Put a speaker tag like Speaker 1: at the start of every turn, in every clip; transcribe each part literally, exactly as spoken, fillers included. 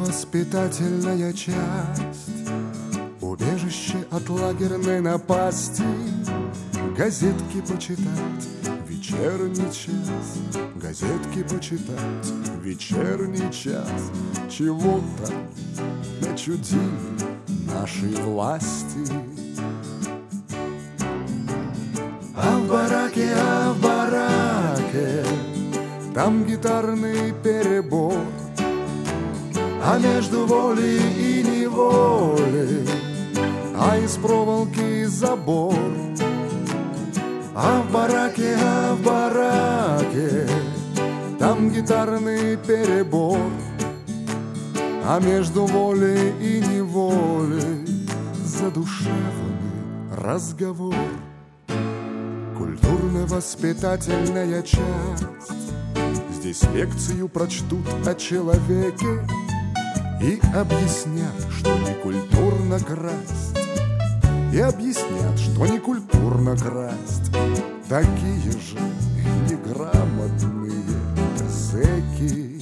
Speaker 1: Культурно-воспитательная часть, убежище от лагерной напасти. Газетки почитать, вечерний час, газетки почитать, вечерний час. Чего-то начудили нашей власти. А в бараке, а в бараке там гитарный перебор, а между волей и неволей, а из проволоки забор. А в бараке, а в бараке там гитарный перебор, а между волей и неволей задушевный разговор. Культурно-воспитательная часть, здесь лекцию прочтут о человеке и объяснят, что не культурно красть. И объяснят, что не культурно красть такие же неграмотные зэки.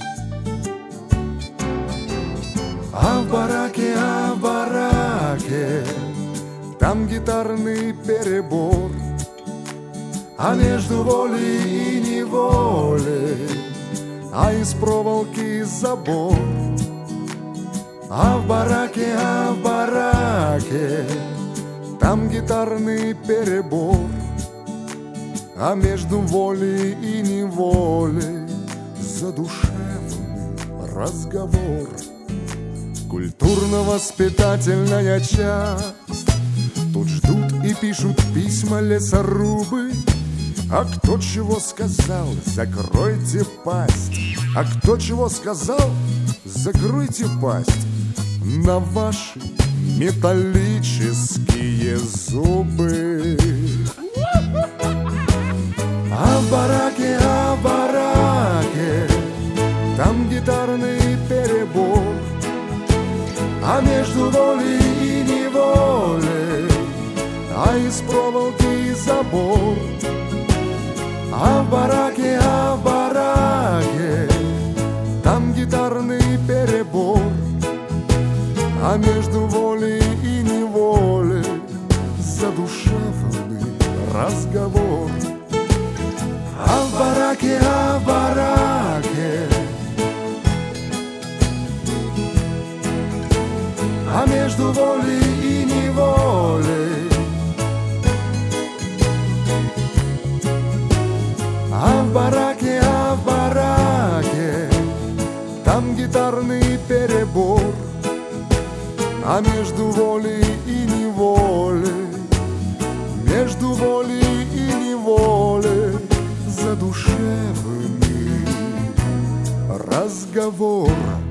Speaker 1: А в бараке, а в бараке там гитарный перебор, а между волей и неволей, а из проволоки забор. А в бараке, а в бараке там гитарный перебор, а между волей и неволей задушевный разговор. Культурно-воспитательная часть, тут ждут и пишут письма лесорубы. А кто чего сказал, закройте пасть. А кто чего сказал, закройте пасть на ваши металлические зубы. А в бараке, а в бараке там гитарный перебор, а между волей и неволей, а из проволоки забор. А в бараке, а в бараке там гитарный перебор, а между волей и неволей задушевный разговор. А в бараке, а в бараке, а между волей и неволей, а в бараке, а в бараке там гитарный перебор, а между волей и неволей, между волей и неволей задушевный разговор.